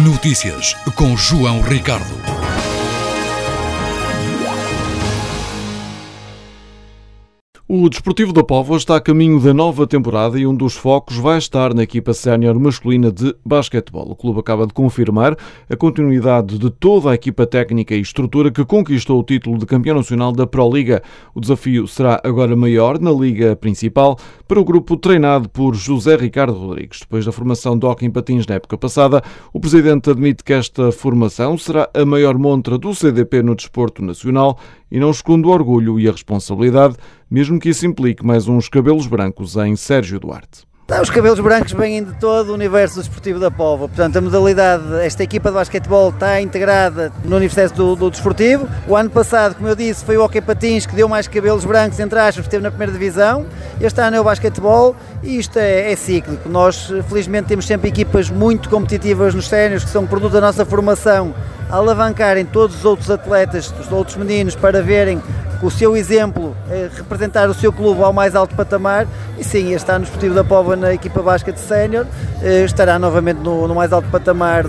Notícias com João Ricardo. O Desportivo da Póvoa está a caminho da nova temporada e um dos focos vai estar na equipa sénior masculina de basquetebol. O clube acaba de confirmar a continuidade de toda a equipa técnica e estrutura que conquistou o título de campeão nacional da Pro Liga. O desafio será agora maior na Liga Principal para o grupo treinado por José Ricardo Rodrigues. Depois da formação de hóquei em patins na época passada, o presidente admite que esta formação será a maior montra do CDP no desporto nacional e não esconde o orgulho e a responsabilidade, mesmo que isso implique mais uns cabelos brancos em Sérgio Duarte. Os cabelos brancos vêm de todo o universo do Desportivo da Póvoa. Portanto, a modalidade, esta equipa de basquetebol está integrada no universo do desportivo. O ano passado, como eu disse, foi o hóquei patins que deu mais cabelos brancos, entre aspas, que esteve na primeira divisão. Este ano é o basquetebol e isto é cíclico. Nós, felizmente, temos sempre equipas muito competitivas nos séniores, que são produto da nossa formação, a alavancarem todos os outros atletas, os outros meninos, para verem com o seu exemplo representar o seu clube ao mais alto patamar. E sim, este ano o Desportivo da Póvoa na equipa basquete sénior estará novamente no mais alto patamar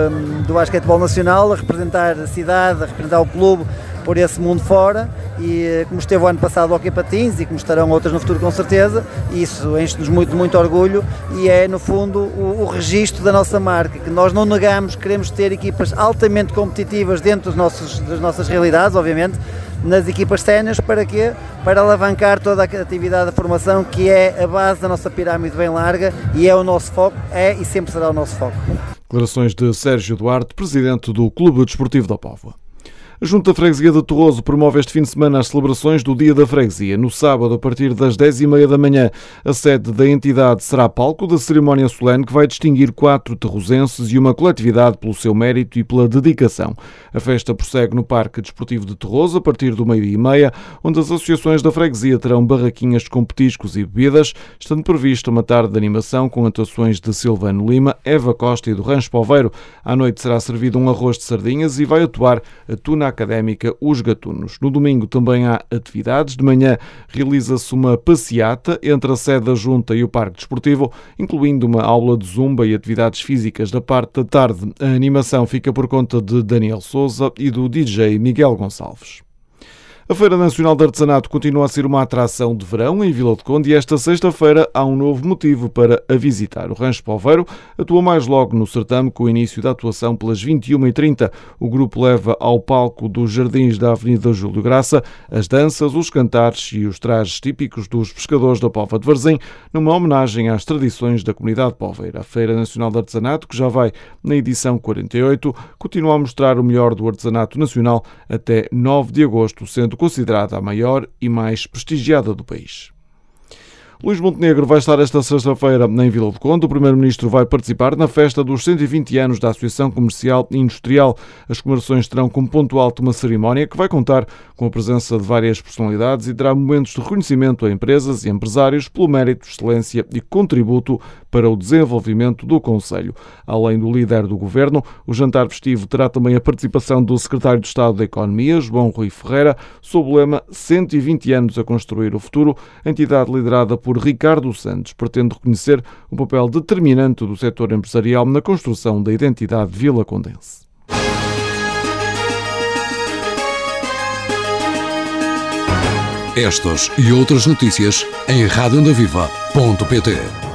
do basquetebol nacional, a representar a cidade, a representar o clube por esse mundo fora, e como esteve o ano passado o hóquei patins e como estarão outras no futuro com certeza, isso enche-nos muito orgulho e é no fundo o registro da nossa marca, que nós não negamos, queremos ter equipas altamente competitivas dentro das nossas realidades, obviamente, nas equipas séniores. Para quê? Para alavancar toda a atividade da formação, que é a base da nossa pirâmide bem larga e é o nosso foco, é e sempre será o nosso foco. Declarações de Sérgio Duarte, presidente do Clube Desportivo da Póvoa. A Junta de Freguesia de Torroso promove este fim de semana as celebrações do Dia da Freguesia. No sábado, a partir das 10h30 da manhã, a sede da entidade será palco da cerimónia solene que vai distinguir 4 terrosenses e uma coletividade pelo seu mérito e pela dedicação. A festa prossegue no Parque Desportivo de Torroso a partir do 12h30, onde as associações da freguesia terão barraquinhas com petiscos e bebidas, estando prevista uma tarde de animação com atuações de Silvano Lima, Eva Costa e do Rancho Poveiro. À noite será servido um arroz de sardinhas e vai atuar a Tuna Académica Os Gatunos. No domingo também há atividades. De manhã realiza-se uma passeata entre a sede da Junta e o Parque Desportivo, incluindo uma aula de zumba e atividades físicas. Da parte da tarde, a animação fica por conta de Daniel Souza e do DJ Miguel Gonçalves. A Feira Nacional de Artesanato continua a ser uma atração de verão em Vila de Conde e esta sexta-feira há um novo motivo para a visitar. O Rancho Poveiro atua mais logo no certame, com o início da atuação pelas 21h30. O grupo leva ao palco dos jardins da Avenida Júlio Graça as danças, os cantares e os trajes típicos dos pescadores da Póvoa de Varzim, numa homenagem às tradições da comunidade poveira. A Feira Nacional de Artesanato, que já vai na edição 48, continua a mostrar o melhor do artesanato nacional até 9 de agosto, sendo considerada a maior e mais prestigiada do país. Luís Montenegro vai estar esta sexta-feira em Vila de Conde. O Primeiro-Ministro vai participar na festa dos 120 anos da Associação Comercial e Industrial. As comemorações terão como ponto alto uma cerimónia que vai contar com a presença de várias personalidades e terá momentos de reconhecimento a empresas e empresários pelo mérito, excelência e contributo para o desenvolvimento do Concelho. Além do líder do Governo, o jantar festivo terá também a participação do Secretário de Estado da Economia, João Rui Ferreira, sob o lema 120 anos a construir o futuro. A entidade liderada por Ricardo Santos pretende reconhecer o papel determinante do setor empresarial na construção da identidade vilacondense. Estas e outras notícias em radioondaviva.pt.